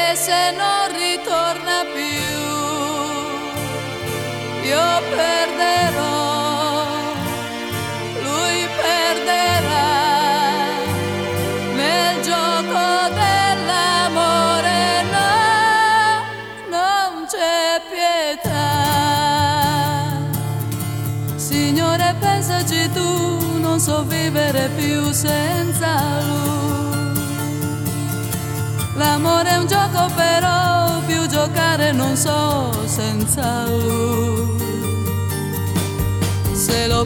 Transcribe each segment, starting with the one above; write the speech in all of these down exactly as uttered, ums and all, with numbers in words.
e se non ritorna più io perderò, lui perderà nel gioco dell'amore, no, non c'è pietà. Signore, pensaci tu, non so vivere più senza lui. L'amore è un gioco, però più giocare non so senza lui. Se lo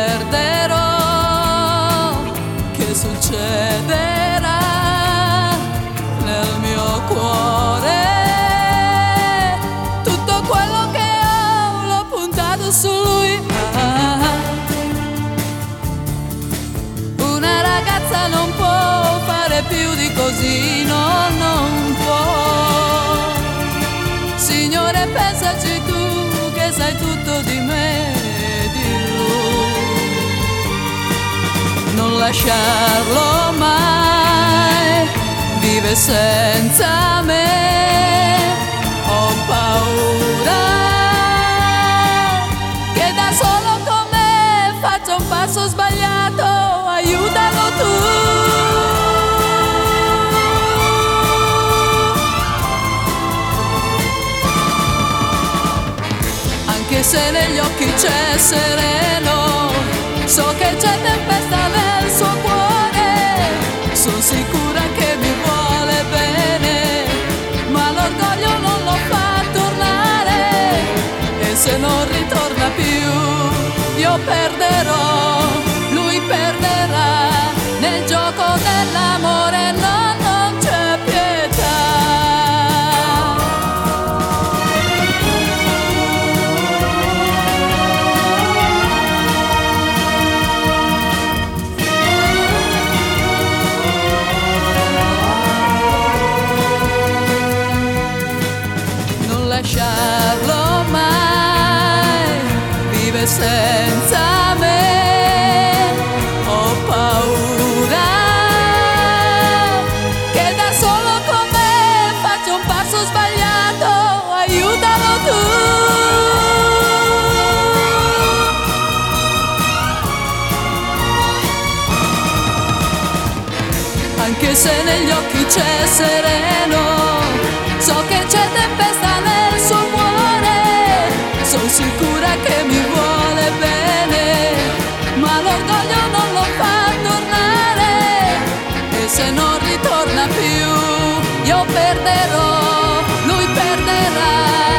perderò, che succederà nel mio cuore? Tutto quello che ho l'ho puntato su lui. Ah, una ragazza non può fare più di così, no, non può. Signore, pensaci tu che sai tutto di me e di lui. Non lasciarlo mai, vive senza me. Ho paura che da solo con me faccia un passo sbagliato, aiutalo tu. Anche se negli occhi c'è sereno, so che c'è tempesta nel suo cuore, sono sicura che mi vuole bene, ma l'orgoglio non lo fa tornare, e se non ritorna più io perderò, lui perderà nel gioco dell'amore, no, non c'è pietà. Lasciarlo mai, vive senza me. Ho paura che da solo con me faccia un passo sbagliato, aiutalo tu. Anche se negli occhi c'è sereno, so che c'è tempesta nel suo cuore, sono sicura che mi vuole bene, ma l'orgoglio non lo fa tornare, e se non ritorna più io perderò, lui perderà